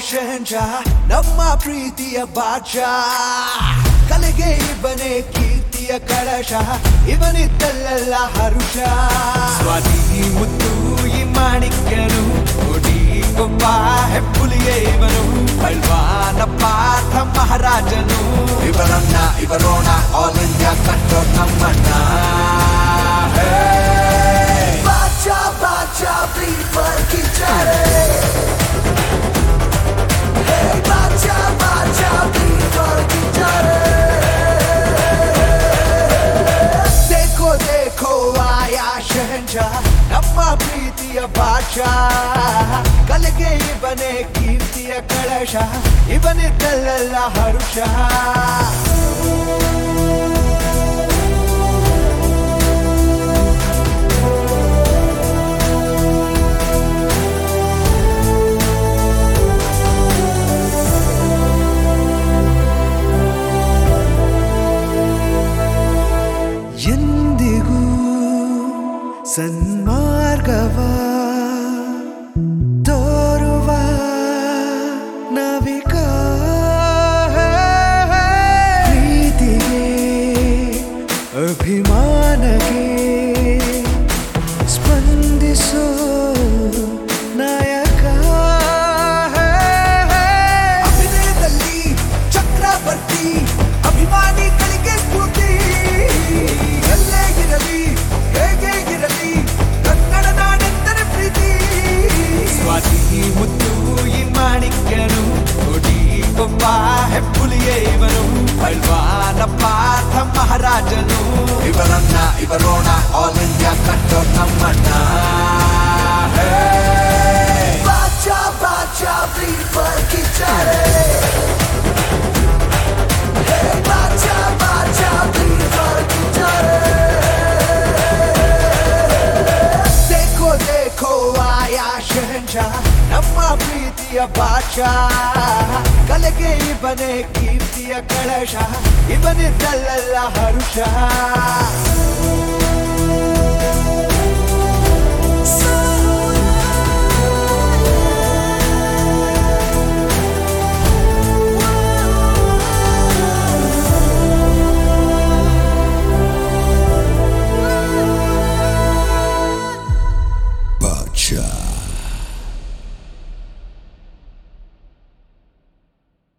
ಶಹಂಶಾ ನಮ್ಮ ಪ್ರೀತಿಯ ಬಾದ್ಶಾ ಕಲೆಗೆ ಇವನೇ ಕೀರ್ತಿಯ ಕಳಶ ಇವನಿದ್ದಲ್ಲೆಲ್ಲ ಹರುಷ ಸ್ವಾತಿ ಮುತ್ತು ಈ ಮಾಣಿಕ್ಯನು ಕೊಡಿ ಗೊಬ್ಬ ಹೆಪ್ಪುಲಿಯೇ ಇವನು ಪೈಲ್ವಾನ ಪಾಠ ಮಹಾರಾಜನು ಇವರನ್ನ ಇವರೋಣ ಆಲ್ ಇಂಡಿಯಾ ಕಟ್ಟೋ ನಮ್ಮಣ್ಣ ಬಾದ್ಶಾ ಬಾದ್ಶಾ ಪ್ರೀತ್ ಪರ್ ಕಿಚ್ಚರೆ बादशाह बादशाह प्रीत पर कीचड़े देखो देखो आया शहंशाह नम्मा प्रीतिय बादशाह कलगे ಇವನೇ ಕೀರ್ತಿಯ ಕಳಶ ಇವನಿದ್ದಲ್ಲೆಲ್ಲ ಹರುಷ ಸನ್ಮಾರ್ಗವ ತೋರುವ ನವಿಕ ಪ್ರೀತಿಗೆ ಅಭಿಮಾನಕ್ಕೆ ಸ್ಪಂದಿಸೋ ನಾಯಕ ಅಭಿನಯದಲ್ಲಿ ಚಕ್ರವರ್ತಿ ಅಭಿಮಾನಿಗಳಿಗೆ ಸ್ಫೂರ್ತಿ ಎಲ್ಲೇ ಇರಲಿ ಹೇಗೆ ಇರಲಿ ಕನ್ನಡ ನಾಡೆಂದರೆ ಪ್ರೀತಿ ಸ್ವಾತಿ ಮುತ್ತು ಈ ಮಾಣಿಕ್ಯನು ಕೊಡಿ ಗೊಬ್ಬ ಹೆಪ್ಪುಲಿಯೇ ಇವನು ಪೈಲ್ವಾನ ಪಾಠ ಮಹಾರಾಜನು ಇವರನ್ನ ಇವರೋಣ ಆಲ್ ಇಂಡಿಯಾ ಕಟ್ಟೋ ನಮ್ಮಣ್ಣ ಬಾದ್ಶಾ ಬಾದ್ಶಾ ಪ್ರೀತ್ ಪರ್ ಕಿಚ್ಚರೆ ಬಾದ್ಶಾ ಬಾದ್ಶಾ ಪ್ರೀತ್ ಪರ್ ಕಿಚ್ಚರೆ ನಮ್ಮ ಪ್ರೀತಿಯ ಬಾದ್ಶಾ ಕಲೆಗೆ ಇವನೇ ಕೀರ್ತಿಯ ಕಳಶ ಇವನಿದ್ದಲ್ಲೆಲ್ಲ ಹರುಷ